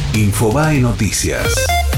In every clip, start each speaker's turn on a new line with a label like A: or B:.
A: Infobae Noticias.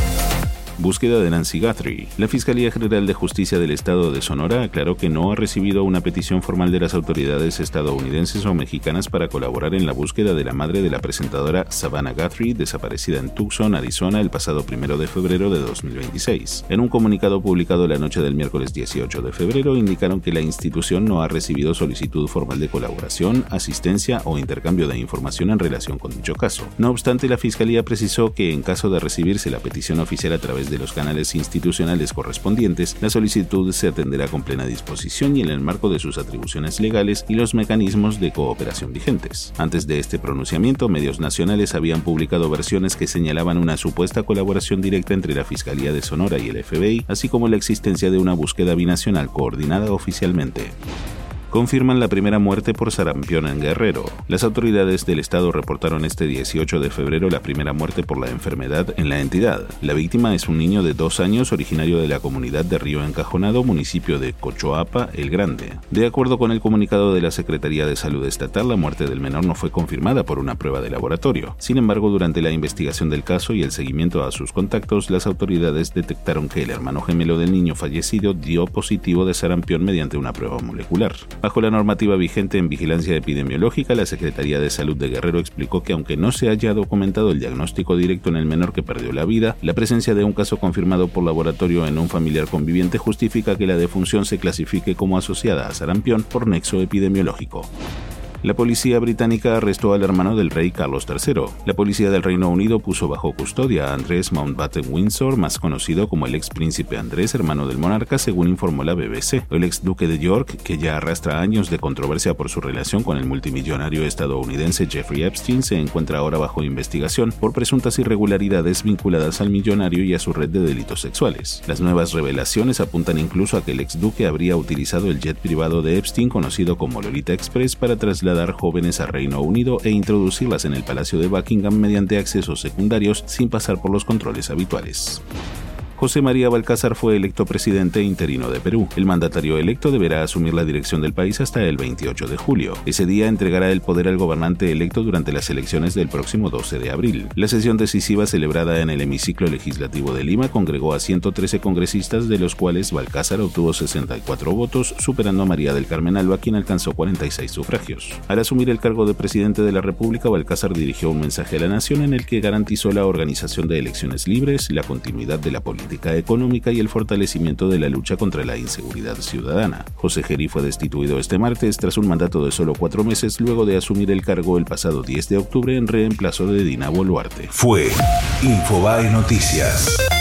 B: Búsqueda de Nancy Guthrie. La Fiscalía General de Justicia del Estado de Sonora aclaró que no ha recibido una petición formal de las autoridades estadounidenses o mexicanas para colaborar en la búsqueda de la madre de la presentadora Savannah Guthrie, desaparecida en Tucson, Arizona, el pasado 1 de febrero de 2026. En un comunicado publicado la noche del miércoles 18 de febrero, indicaron que la institución no ha recibido solicitud formal de colaboración, asistencia o intercambio de información en relación con dicho caso. No obstante, la Fiscalía precisó que en caso de recibirse la petición oficial a través de los canales institucionales correspondientes, la solicitud se atenderá con plena disposición y en el marco de sus atribuciones legales y los mecanismos de cooperación vigentes. Antes de este pronunciamiento, medios nacionales habían publicado versiones que señalaban una supuesta colaboración directa entre la Fiscalía de Sonora y el FBI, así como la existencia de una búsqueda binacional coordinada oficialmente. Confirman la primera muerte por sarampión en Guerrero. Las autoridades del estado reportaron este 18 de febrero la primera muerte por la enfermedad en la entidad. La víctima es un niño de 2 años originario de la comunidad de Río Encajonado, municipio de Cochoapa, El Grande. De acuerdo con el comunicado de la Secretaría de Salud Estatal, la muerte del menor no fue confirmada por una prueba de laboratorio. Sin embargo, durante la investigación del caso y el seguimiento a sus contactos, las autoridades detectaron que el hermano gemelo del niño fallecido dio positivo de sarampión mediante una prueba molecular. Bajo la normativa vigente en vigilancia epidemiológica, la Secretaría de Salud de Guerrero explicó que aunque no se haya documentado el diagnóstico directo en el menor que perdió la vida, la presencia de un caso confirmado por laboratorio en un familiar conviviente justifica que la defunción se clasifique como asociada a sarampión por nexo epidemiológico. La policía británica arrestó al hermano del rey Carlos III. La policía del Reino Unido puso bajo custodia a Andrés Mountbatten Windsor, más conocido como el ex príncipe Andrés, hermano del monarca, según informó la BBC. El ex duque de York, que ya arrastra años de controversia por su relación con el multimillonario estadounidense Jeffrey Epstein, se encuentra ahora bajo investigación por presuntas irregularidades vinculadas al millonario y a su red de delitos sexuales. Las nuevas revelaciones apuntan incluso a que el ex duque habría utilizado el jet privado de Epstein, conocido como Lolita Express, para trasladar jóvenes a Reino Unido e introducirlas en el Palacio de Buckingham mediante accesos secundarios sin pasar por los controles habituales. José María Balcázar fue electo presidente interino de Perú. El mandatario electo deberá asumir la dirección del país hasta el 28 de julio. Ese día entregará el poder al gobernante electo durante las elecciones del próximo 12 de abril. La sesión decisiva celebrada en el hemiciclo legislativo de Lima congregó a 113 congresistas, de los cuales Balcázar obtuvo 64 votos, superando a María del Carmen Alba, quien alcanzó 46 sufragios. Al asumir el cargo de presidente de la República, Balcázar dirigió un mensaje a la nación en el que garantizó la organización de elecciones libres, la continuidad de la política económica y el fortalecimiento de la lucha contra la inseguridad ciudadana. José Gerí fue destituido este martes tras un mandato de solo 4 meses luego de asumir el cargo el pasado 10 de octubre en reemplazo de Dina Boluarte.
A: Fue Infobae Noticias.